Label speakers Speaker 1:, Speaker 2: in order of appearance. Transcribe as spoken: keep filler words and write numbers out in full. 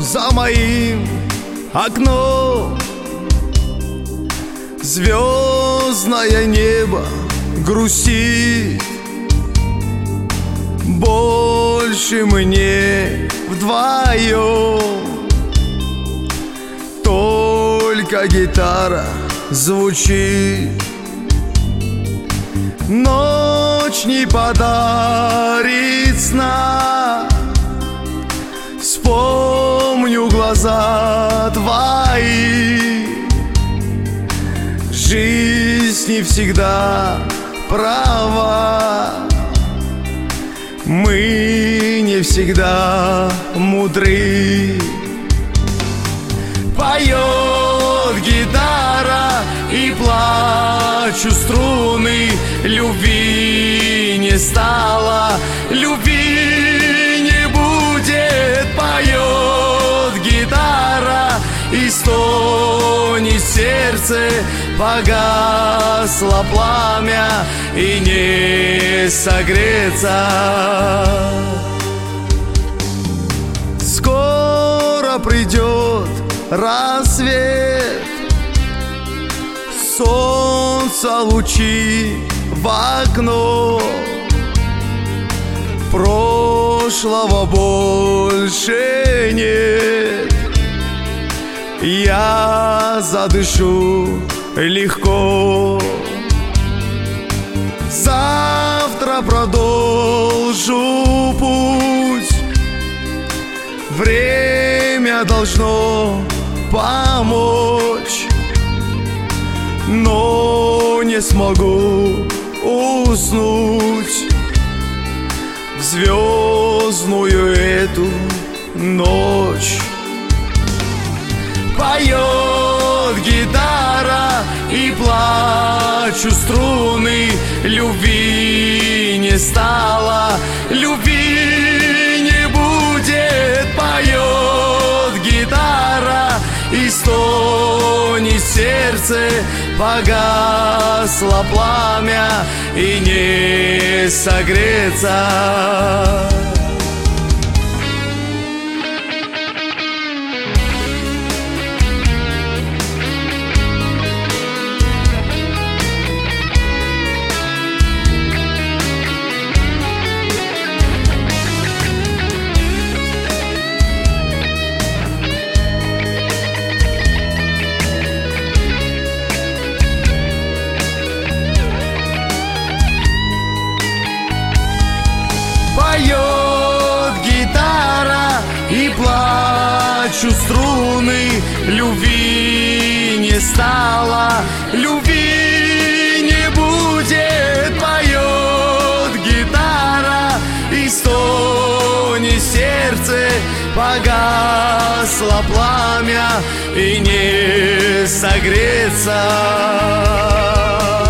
Speaker 1: за моим окном. Звездное небо грустит, больше мы не вдвоем. Только гитара звучит, ночь не подарит сна. Вспомню глаза твои, жизнь не всегда права, мы не всегда мудры. Поет гитара и плачут струны, любви не стало, любви не будет. Поет гитара и стонет сердце, погасло пламя и не согреться. Скоро придет рассвет, солнца лучи в окно. Прошлого больше нет, я задышу легко. Завтра продолжу путь, время должно помочь, но не смогу уснуть в звездную эту ночь. Поет гитара и плачут струны, любви не стало, любви не будет. Поет гитара и стонет сердце, погасло пламя и не согреться. Поет гитара и плачут струны, любви не стало, любви не будет. Поет гитара и стонет сердце, погасло пламя и не согреться.